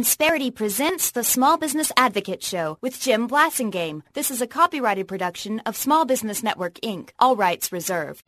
Insperity presents the Small Business Advocate Show with Jim Blasingame. This is a copyrighted production of Small Business Network, Inc. All rights reserved.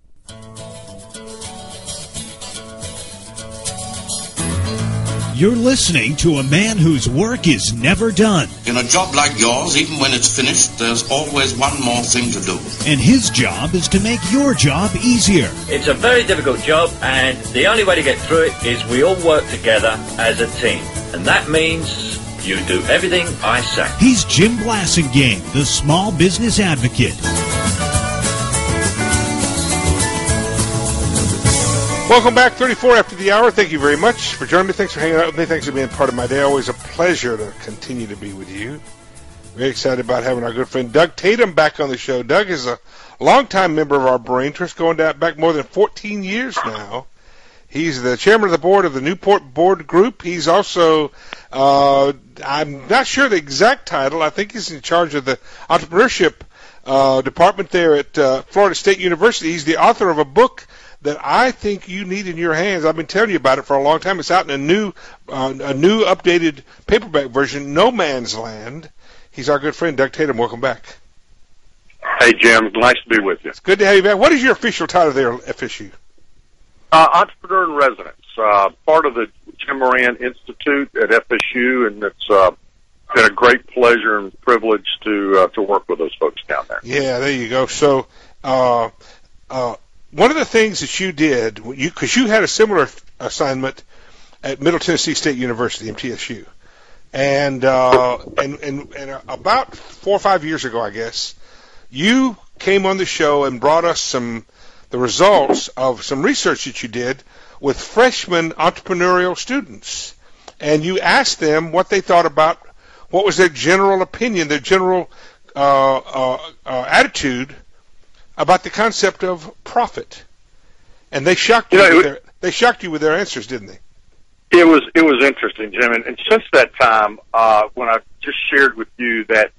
You're listening to a man whose work is never done. In a job like yours, even when it's finished, there's always one more thing to do. And his job is to make your job easier. It's a very difficult job, and the only way to get through it is we all work together as a team. And that means you do everything I say. He's Jim Blasingame, the Small Business Advocate. Welcome back, 34 after the hour. Thank you very much for joining me. Thanks for hanging out with me. Thanks for being part of my day. Always a pleasure to continue to be with you. Very excited about having our good friend Doug Tatum back on the show. Doug is a longtime member of our Brain Trust, going back more than 14 years now. He's the chairman of the board of the Newport Board Group. He's also, I'm not sure the exact title. I think he's in charge of the entrepreneurship department there at Florida State University. He's the author of a book that I think you need in your hands. I've been telling you about it for a long time. It's out in a new updated paperback version, No Man's Land. He's our good friend, Doug Tatum. Welcome back. Hey, Jim. Nice to be with you. It's good to have you back. What is your official title there at FSU? Entrepreneur in Residence, part of the Jim Moran Institute at FSU, and it's been a great pleasure and privilege to work with those folks down there. Yeah, there you go. So, one of the things that you did, because you had a similar assignment at Middle Tennessee State University, MTSU, and about 4 or 5 years ago, I guess, you came on the show and brought us the results of some research that you did with freshman entrepreneurial students, and you asked them what they thought about, what was their general opinion, their general attitude about the concept of profit, and they shocked you. They shocked you with their answers, didn't they? It was interesting, Jim. And since that time, when I just shared with you that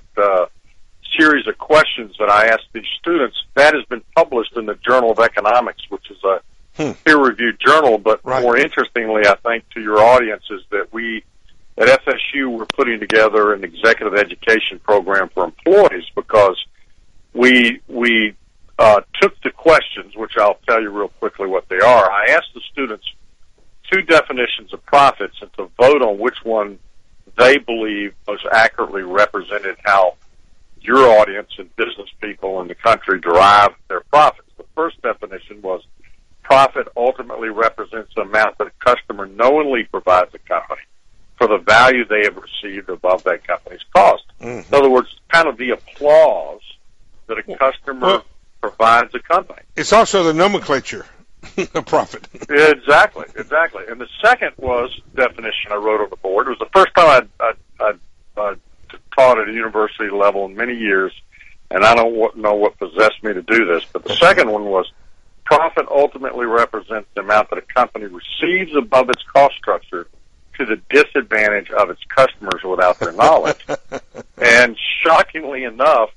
series of questions that I asked these students, that has been published in the Journal of Economics, which is a peer-reviewed journal. But more interestingly, I think to your audience, is that we at FSU were putting together an executive education program for employees, because we took the questions, which I'll tell you real quickly what they are. I asked the students 2 definitions of profits and to vote on which one they believe most accurately represented how your audience and business people in the country derive their profits. The first definition was profit ultimately represents the amount that a customer knowingly provides a company for the value they have received above that company's cost. Mm-hmm. In other words, kind of the applause that a customer provides a company. It's also the nomenclature of profit. Exactly. And the second definition I wrote on the board. It was the first time I taught at a university level in many years, and I don't know what possessed me to do this, but the second one was profit ultimately represents the amount that a company receives above its cost structure to the disadvantage of its customers without their knowledge. And shockingly enough,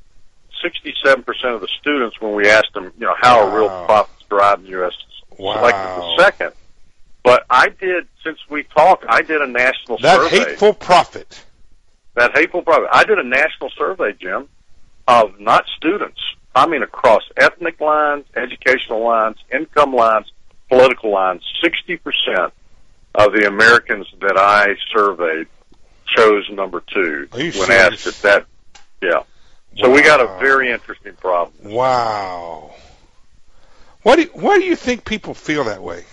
67% of the students, when we asked them, how are real profits derived in the U.S., selected the second. But since we talked, I did a national survey. That hateful profit. I did a national survey, Jim, of not students. I mean across ethnic lines, educational lines, income lines, political lines. 60% of the Americans that I surveyed chose number 2 when asked at that. Yeah. So we got a very interesting problem. Wow. Why do you think people feel that way?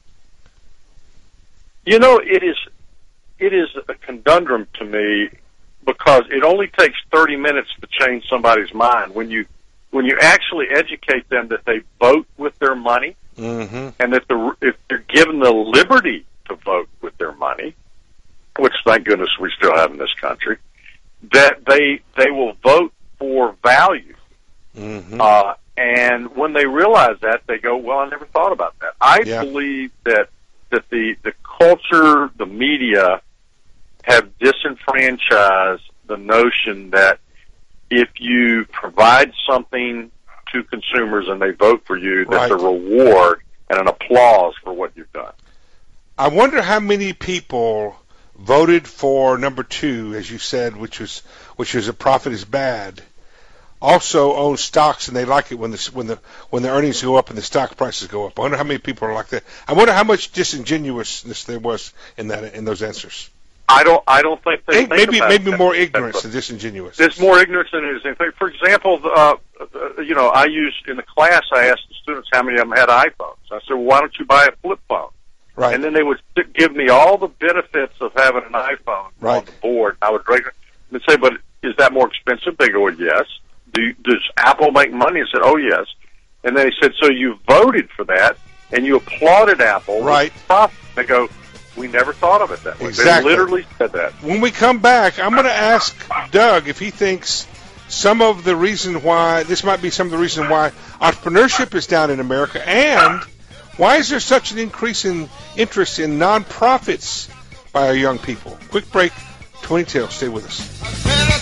It is a conundrum to me, because it only takes 30 minutes to change somebody's mind. When you actually educate them that they vote with their money, mm-hmm. and that if they're given the liberty to vote with their money, which thank goodness we still have in this country, that they will vote for value. Mm-hmm. And when they realize that, they go, well, I never thought about that. I believe that the culture, the media, have disenfranchised the notion that if you provide something to consumers and they vote for you, that's a reward and an applause for what you've done. I wonder how many people voted for number 2, as you said, which is a profit is bad, also own stocks, and they like it when the earnings go up and the stock prices go up. I wonder how many people are like that. I wonder how much disingenuousness there was in that those answers. I don't think they think maybe more ignorance than disingenuous. There's more ignorance than it is anything. For example, I used in the class. I asked the students how many of them had iPhones. I said, well, why don't you buy a flip phone? Right. And then they would give me all the benefits of having an iPhone on the board. I would rate it and say, but is that more expensive? They go, well, yes. Does Apple make money? I said, oh, yes. And then he said, so you voted for that, and you applauded Apple. Right. They go, we never thought of it that way. Exactly. They literally said that. When we come back, I'm going to ask Doug if he thinks some of the reason why entrepreneurship is down in America, and why is there such an increase in interest in nonprofits by our young people? Quick break, 20 Tales. Stay with us.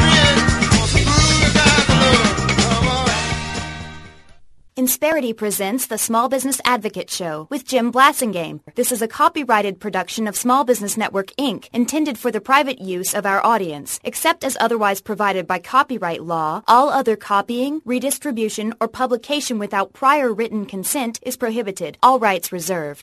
Insperity presents the Small Business Advocate Show with Jim Blasingame. This is a copyrighted production of Small Business Network, Inc., intended for the private use of our audience. Except as otherwise provided by copyright law, all other copying, redistribution, or publication without prior written consent is prohibited. All rights reserved.